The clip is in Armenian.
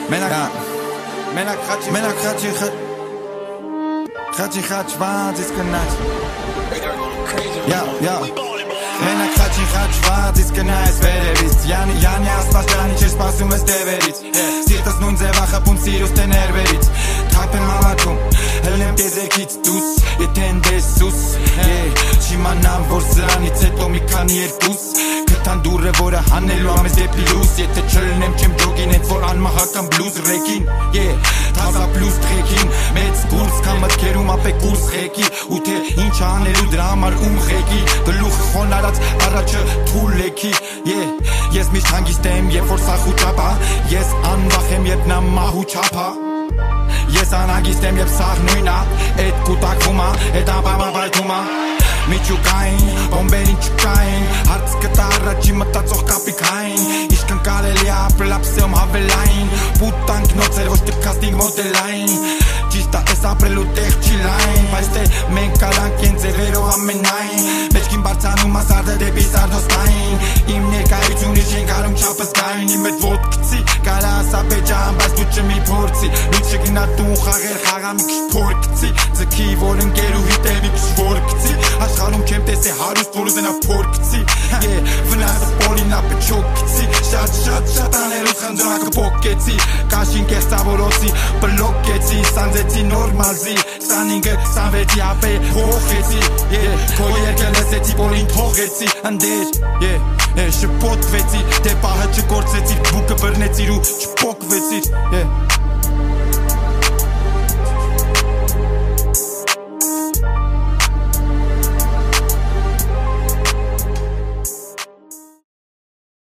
Մենակ խաչի խաչված իսկ գնաց Մենակ խաչի խաչված իսկ գնաց վերևից Յանի ասպաս ջանի չեր սպասում ես տևերից Սիրտս նույն ձևա խփում սիրուս թե ներվերից Թափ եմ հավատում հլնեմ տեզերքից դուս Եթե ընդեսուս Չիմանամ որ սրանից հետո մի քանի երկուս Կտան դուրը որը հանելու ամես դեպի լուս Եթե չլնեմ չեմ ջոգին էդ որ անմահական բլուզ ռեքին Թազա պլուս տղեքին Մեծ կուրս կան մտքերում ապե կուրս ղեկի Ու թե ինչ անելու դրա համար ում ղեկի Գլուխը խոնարած առաջը թուլ եկի Ես միշտ հանգիստ եմ երբ որ սախ ու ճապա Ես անվախ եմ երբ նա մահ ու չապա Ես անհագիստ եմ երբ սաղ նույնա Էդ կուտակվում ա, էդ ապամավայթում ա Միջուկային, բոմբերին չկային Հարց կտա առաջի մտածող կապիկային Իշկ ընկարելի ապրել ապսեմ հավելային Պուտանք նոցեր ոչ տպքաստինգ մոդելային Ճիշտ է ես ապրելու տեղ չի լայն Բայց թե մենք կարանք են ձևերով ամենայն Մեջքին բարձանում ասարդը դեպի սարդոստային Իմ ներկայությունի չեն կարում չապս գային Իմ էդ ոտքցի կարա ասա պեջան բայց դու չմի փորձի Լույս չգնա տուն խաղեր խաղա մի քիչ փորկցի Ձգի որ ընկերու հիտել մի քիչ որկցի Աշխարհում չեմ տեսե հարուստ որ ուզենա փորկցի Վնասը պոլին ապը չոքցի Շատ աներուս խնդրակը պոկեցի Կաշին կեղծավորոցի բլոկեցի Սանձեցի նորմալզի 25-ը 26-ի ապե հողեցի Քո երկը լսեցի պոլին թողեցի Ընդեր շպոտվեցի Դե պահը չկործեցիր բուկը բռնեցիր ու չպոկվեցիր